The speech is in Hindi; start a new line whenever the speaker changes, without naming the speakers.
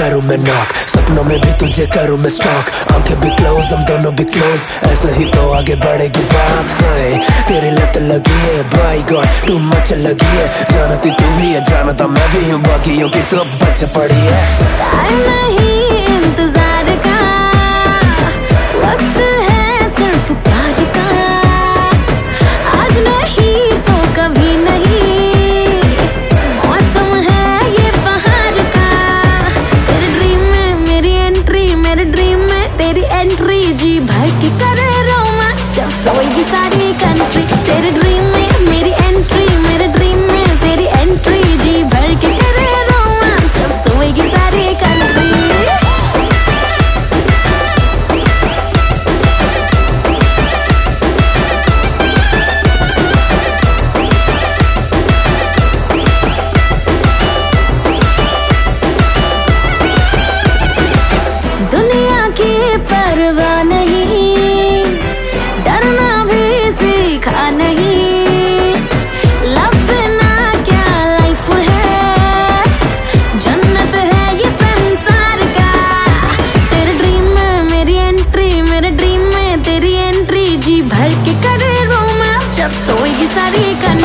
करूँ मैं नॉक, सपनों में भी तुझे करूँ मैं स्टॉक। आंखें भी क्लोज, हम दोनों भी क्लोज, ऐसे ही तो आगे बढ़ेगी बात। है तेरी लत लगी है, बाई गॉड टू मच लगी है। जानती तू भी है, जानता मैं भी हूँ, बाकियों की तो बच पड़ी है।
नहीं इंतजार का वक्त है सिर्फ प्यार का, आज नहीं तो कभी नहीं, मौसम है ये बहार का। तेरे ड्रीम में मेरी एंट्री, मेरे ड्रीम में तेरी एंट्री, जी भर के करे रोमा जब सोएगी सारी कंट्री। तेरे ड्रीम में मेरी एंट्री, मेरे ड्रीम में तेरी एंट्री, जी भर के करे रोमा जब सोएगी सारी कंट्री। दुनिया की परवाह नहीं, डरना भी सीखा नहीं, लव बिना क्या लाइफ है, जन्नत है ये संसार का। तेरे ड्रीम में मेरी एंट्री, मेरे ड्रीम में तेरी एंट्री, जी भर के करे रोमा जब सोएगी सारी कंट्री।